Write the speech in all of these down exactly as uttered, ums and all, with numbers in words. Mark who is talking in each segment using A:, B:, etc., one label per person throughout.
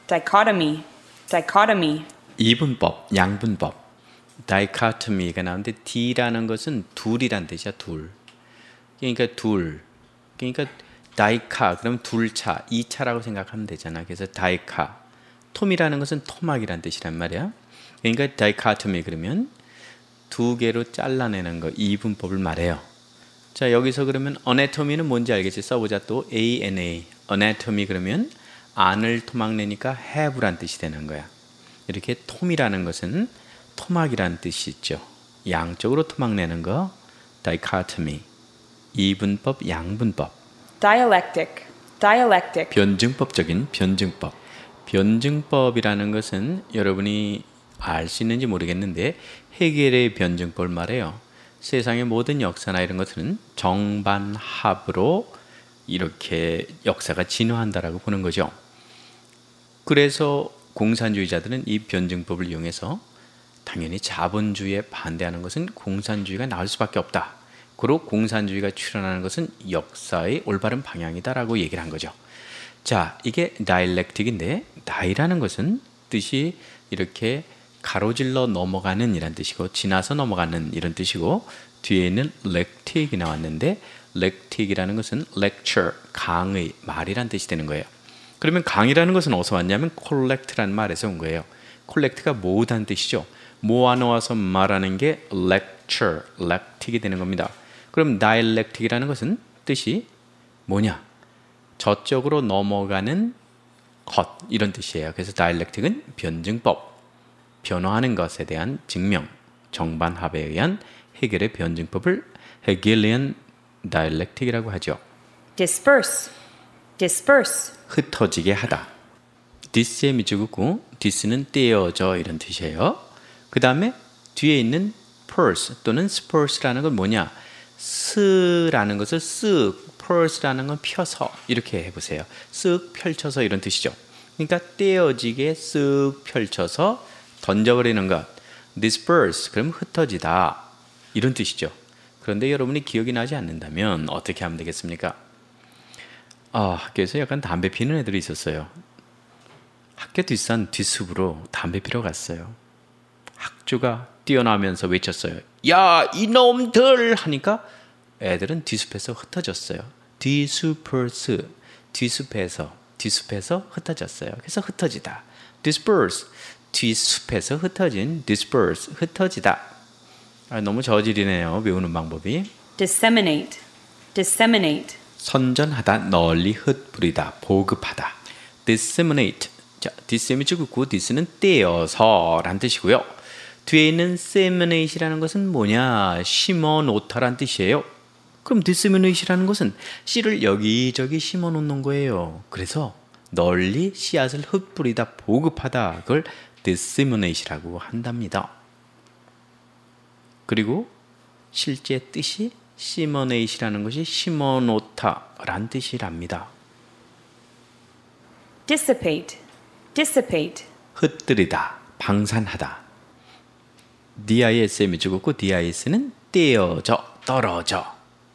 A: dichotomy, dichotomy.
B: 이분법, 양분법. dichotomy가 나오는데 D라는 것은 둘이란 뜻이야, 둘. 그러니까 둘. 그러니까 다이카, 그럼 둘차, 이차라고 생각하면 되잖아. 그래서 다이카. 톰이라는 것은 토막이란 뜻이란 말이야. 그러니까 dichotomy 그러면 두 개로 잘라내는 거, 이분법을 말해요. 자, 여기서 그러면 anatomy는 뭔지 알겠지? 써보자 또. A-N-A. anatomy 그러면 안을 토막내니까 have란 뜻이 되는 거야. 이렇게 톰이라는 것은 토막이란 뜻이 있죠. 양쪽으로 토막내는 거, dichotomy. 이분법, 양분법.
A: Dialectic, dialectic.
B: 변증법적인 변증법. 변증법이라는 것은 여러분이 알 수 있는지 모르겠는데 해겔의 변증법을 말해요. 세상의 모든 역사나 이런 것들은 정반합으로 이렇게 역사가 진화한다라고 보는 거죠. 그래서 공산주의자들은 이 변증법을 이용해서 당연히 자본주의에 반대하는 것은 공산주의가 나올 수밖에 없다. 그리고 공산주의가 출현하는 것은 역사의 올바른 방향이다라고 얘기를 한 거죠. 자, 이게 다이렉틱인데 다이라는 것은 뜻이 이렇게 가로질러 넘어가는 이란 뜻이고 지나서 넘어가는 이런 뜻이고 뒤에는 렉틱이 나왔는데 렉틱이라는 것은 lecture, 강의, 말이란 뜻이 되는 거예요. 그러면 강의라는 것은 어디서 왔냐면 collect라는 말에서 온 거예요. collect가 모으다는 뜻이죠. 모아놓아서 말하는 게 lecture, lectic이 되는 겁니다. 그럼 dialectic이라는 것은 뜻이 뭐냐? 저쪽으로 넘어가는 것 이런 뜻이에요. 그래서 dialectic은 변증법, 변화하는 것에 대한 증명, 정반합에 의한 해결의 변증법을 Hegelian dialectic이라고 하죠.
A: Disperse, disperse.
B: 흩어지게 하다. dis의 밑줄 긋고 dis는 떼어져 이런 뜻이에요. 그 다음에 뒤에 있는 purse 또는 spurs라는 건 뭐냐? 스라는 것을 쓱, purse라는 건 펴서 이렇게 해보세요. 쓱 펼쳐서 이런 뜻이죠. 그러니까 떼어지게 쓱 펼쳐서 던져버리는 것. disperse, 그럼 흩어지다 이런 뜻이죠. 그런데 여러분이 기억이 나지 않는다면 어떻게 하면 되겠습니까? 아, 학교에서 약간 담배 피는 애들이 있었어요. 학교 뒷산 뒷숲으로 담배 피러 갔어요. 학주가 뛰어나면서 외쳤어요. 야, 이놈들! 하니까 애들은 뒷숲에서 흩어졌어요. disperse, 뒷숲에서, 뒷숲에서 흩어졌어요. 그래서 흩어지다. disperse, 뒷숲에서 흩어진, disperse, 흩어지다. 아, 너무 저질이네요. 외우는 방법이.
A: Disseminate, disseminate.
B: 선전하다, 널리 흩뿌리다, 보급하다. disseminate. 자, disseminate 긋고 dis는 떼어서 란 뜻이고요. 뒤에 있는 seminate이라는 것은 뭐냐? 심어 놓다란 뜻이에요. 그럼 disseminate이라는 것은 씨를 여기저기 심어 놓는 거예요. 그래서 널리 씨앗을 흩뿌리다, 보급하다. 그걸 disseminate이라고 한답니다. 그리고 실제 뜻이 심어네이시라는 것이 심어놓다란 뜻이랍니다.
A: Dissipate, dissipate.
B: 흩뜨리다, 방산하다. dis에 죽었고 dis는 떼어져, 떨어져.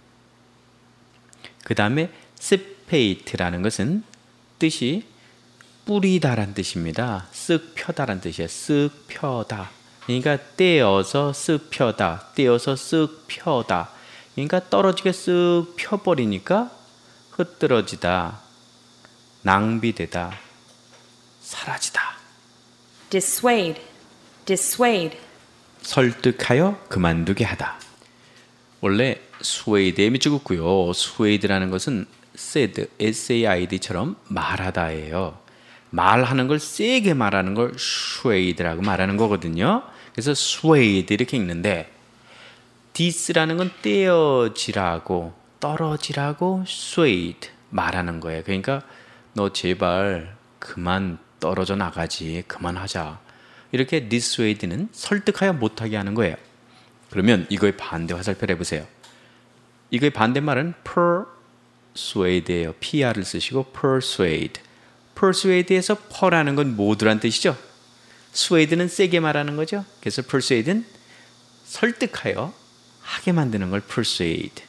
B: 그 다음에 sipate라는 것은 뜻이 뿌리다란 뜻입니다. 쓱 펴다란 뜻이에요. 쓱 펴다. 그러니까 떼어서 쓱 펴다, 떼어서 쓱 펴다. 그러니까 떨어지게 쓱 펴버리니까 흩뜨러지다, 낭비되다, 사라지다.
A: Dissuade, dissuade.
B: 설득하여 그만두게 하다. 원래 스웨이드에 밑줄 긋고요. 스웨이드라는 것은 said, S-A-I-D처럼 말하다예요. 말하는 걸 세게 말하는 걸 swayed라고 말하는 거거든요. 그래서 swayed 이렇게 읽는데 dis라는 건 떼어지라고, 떨어지라고 swayed 말하는 거예요. 그러니까 너 제발 그만 떨어져 나가지, 그만하자. 이렇게 dissuade는 설득하여 못하게 하는 거예요. 그러면 이거의 반대 화살표를 해보세요. 이거의 반대말은 persuade예요. Pr을 쓰시고 persuade. persuade에서 per라는 건 모두란 뜻이죠. suade는 세게 말하는 거죠. 그래서 persuade는 설득하여 하게 만드는 걸 persuade.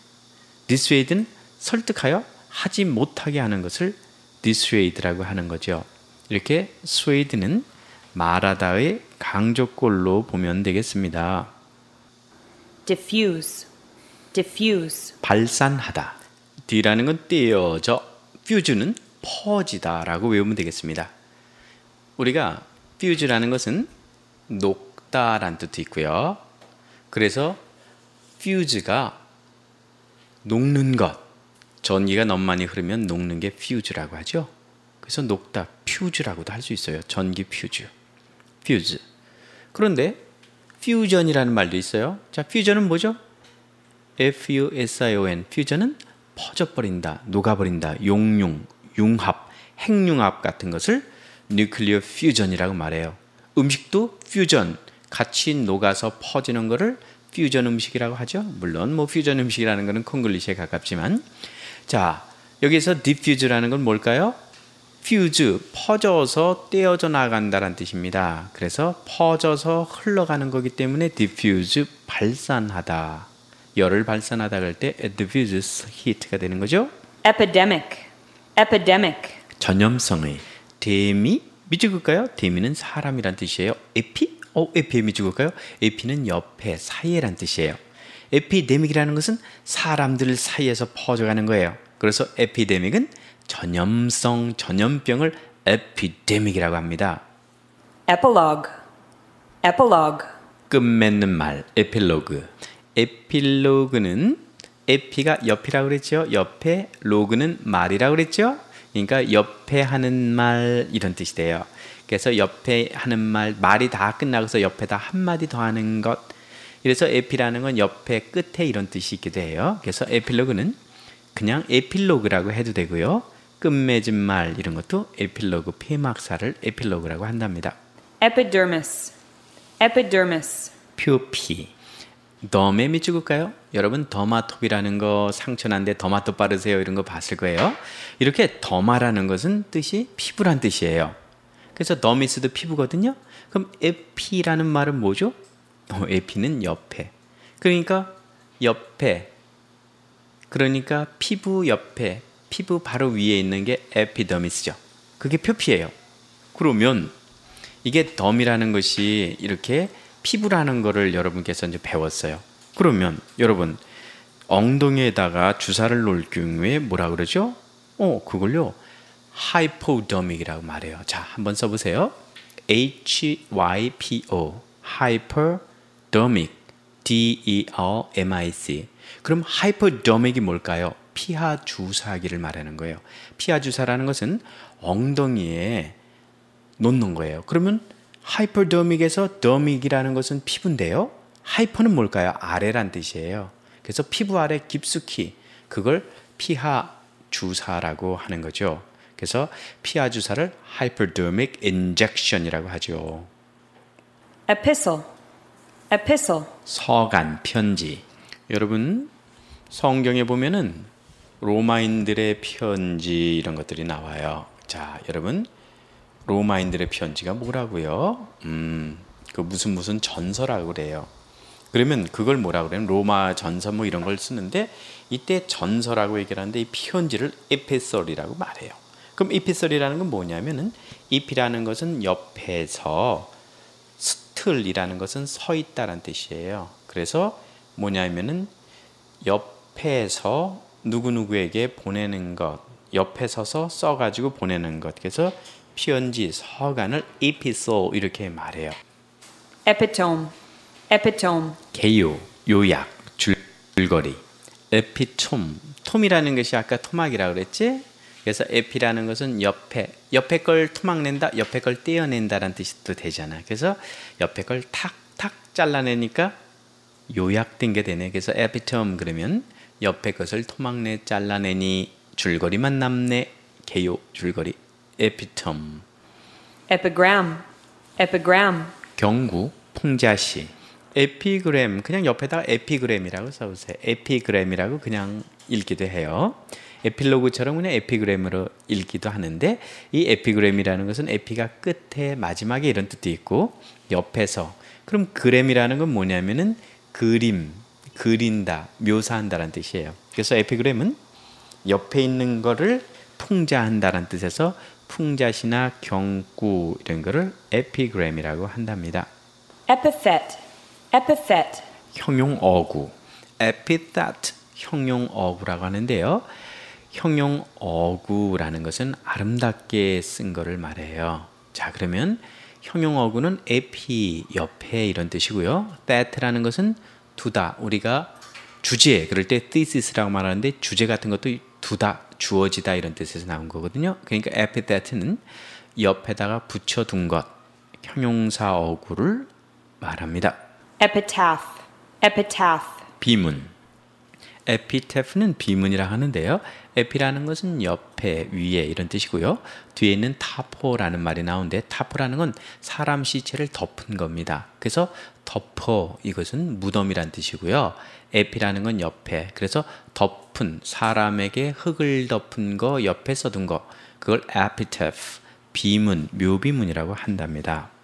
B: dissuade는 설득하여 하지 못하게 하는 것을 dissuade라고 하는 거죠. 이렇게 swayed는 말하다의 강조꼴로 보면 되겠습니다.
A: diffuse, diffuse,
B: 발산하다. D라는 건 떼어져, fuse는 퍼지다라고 외우면 되겠습니다. 우리가 fuse라는 것은 녹다라는 뜻도 있고요. 그래서 fuse가 녹는 것, 전기가 너무 많이 흐르면 녹는 게 fuse라고 하죠. 그래서 녹다, fuse라고도 할 수 있어요. 전기 퓨즈, fuse. 그런데 fusion이라는 말도 있어요. 자, fusion은 뭐죠? 에프 유 에스 아이 오 엔, fusion은 퍼져버린다, 녹아버린다, 용융, 융합, 핵융합 같은 것을 nuclear fusion이라고 말해요. 음식도 fusion, 같이 녹아서 퍼지는 것을 퓨전 음식이라고 하죠. 물론 뭐 퓨전 음식이라는 것은 콩글리시에 가깝지만, 자, 여기서 diffuse라는 건 뭘까요? fuse, 퍼져서 떼어져 나간다는 뜻입니다. 그래서 퍼져서 흘러가는 거기 때문에 diffuse, 발산하다. 열을 발산하다 할 때 diffuse heat가 되는 거죠.
A: epidemic, epidemic,
B: 전염성의 데미, 미죽을까요? 데미는 사람이란 뜻이에요. 에피? 어, 에피엠이 죽을까요? 에피는 옆에, 사이에란 뜻이에요. 에피데믹이라는 것은 사람들 사이에서 퍼져가는 거예요. 그래서 에피데믹은 전염성, 전염병을 에피데믹이라고 합니다.
A: epilogue, epilogue,
B: 끝맺는 말, 에필로그. 에필로그는 에피가 옆이라고 그랬죠. 옆에, 로그는 말이라고 그랬죠. 그러니까 옆에 하는 말 이런 뜻이 돼요. 그래서 옆에 하는 말, 말이 다 끝나고서 옆에다 한마디 더 하는 것. 그래서 에피라는 건 옆에, 끝에 이런 뜻이 있기도 해요. 그래서 에필로그는 그냥 에필로그라고 해도 되고요. 끝맺은 말 이런 것도 에필로그, 폐막사를 에필로그라고 한답니다.
A: epidermis, epidermis,
B: 표피. 덤에 밑줄을까요? 여러분 더마톱이라는 거 상처 난데 더마톱 바르세요 이런 거 봤을 거예요. 이렇게 더마라는 것은 뜻이 피부란 뜻이에요. 그래서 더미스도 피부거든요. 그럼 에피라는 말은 뭐죠? 어, 에피는 옆에. 그러니까 옆에. 그러니까 피부 옆에, 피부 바로 위에 있는 게 에피더미스죠. 그게 표피예요. 그러면 이게 덤이라는 것이 이렇게 피부라는 거를 여러분께서 이제 배웠어요. 그러면 여러분 엉덩이에다가 주사를 놓을 경우에 뭐라 그러죠? 어, 그걸요. 하이포더믹이라고 말해요. 자, 한번 써보세요. 에이치 와이 피 오, hypodermic, 디 이 알 엠 아이 씨. 그럼 hypodermic이 뭘까요? 피하 주사기를 말하는 거예요. 피하 주사라는 것은 엉덩이에 놓는 거예요. 그러면 hypodermic에서 dermic이라는 것은 피부인데요. hyper는 뭘까요? 아래란 뜻이에요. 그래서 피부 아래 깊숙이, 그걸 피하 주사라고 하는 거죠. 그래서 피하 주사를 hypodermic injection이라고 하죠.
A: epistle, epistle,
B: 서간, 편지. 여러분 성경에 보면은 로마인들의 편지 이런 것들이 나와요. 자, 여러분 로마인들의 편지가 뭐라고요? 음, 그 무슨 무슨 전서라고 그래요. 그러면 그걸 뭐라고 그래요? 로마 전서 뭐 이런 걸 쓰는데 이때 전서라고 얘기를 하는데 이 편지를 에피솔이라고 말해요. 그럼 에피솔이라는 건 뭐냐면은 이피라는 것은 옆에서, 스틀이라는 것은 서 있다라는 뜻이에요. 그래서 뭐냐면은 옆에서 누구누구에게 보내는 것, 옆에 서서 써가지고 보내는 것. 그래서 편지, 서간을 에피솔 이렇게 말해요.
A: epitome, epitome,
B: 개요, 요약, 줄, 줄거리. 에피톰, 톰이라는 것이 아까 토막이라고 그랬지? 그래서 에피라는 것은 옆에, 옆에 걸 토막낸다, 옆에 걸 떼어낸다라는 뜻도 되잖아. 그래서 옆에 걸 탁탁 잘라내니까 요약된 게 되네. 그래서 에피톰 그러면 옆에 것을 토막내 잘라내니 줄거리만 남네. 개요, 줄거리. 에피톰.
A: epigram, epigram,
B: 경구, 풍자시. 에피그램, 그냥 옆에다가 에피그램이라고 써보세요. 에피그램이라고 그냥 읽기도 해요. 에필로그처럼 그냥 에피그램으로 읽기도 하는데, 이 에피그램이라는 것은 에피가 끝에 마지막에 이런 뜻도 있고 옆에서. 그럼 그램이라는 건 뭐냐면은 그림, 그린다, 묘사한다라는 뜻이에요. 그래서 에피그램은 옆에 있는 거를 풍자한다라는 뜻에서 풍자시나 경구 이런 거를 에피그램이라고 한답니다.
A: epithet, epithet,
B: 형용 어구, epithet, 형용 어구라고 하는데요. 형용 어구라는 것은 아름답게 쓴 거를 말해요. 자, 그러면 형용 어구는 에피, 옆에 이런 뜻이고요. that라는 것은 두다. 우리가 주제, 그럴 때 thesis라고 말하는데 주제 같은 것도 두다, 주어지다 이런 뜻에서 나온 거거든요. 그러니까 epithet는 옆에다가 붙여둔 것, 형용사 어구를 말합니다.
A: epitaph, epitaph,
B: 비문. 에피테프는 비문이라 하는데요. 에피라는 것은 옆에, 위에 이런 뜻이고요. 뒤에 있는 타포라는 말이 나오는데 타포라는 건 사람 시체를 덮은 겁니다. 그래서 덮어 이것은 무덤이란 뜻이고요. 에피라는 건 옆에, 그래서 덮은, 사람에게 흙을 덮은 거, 옆에 써둔 거, 그걸 epitaph, 비문, 묘비문이라고 한답니다.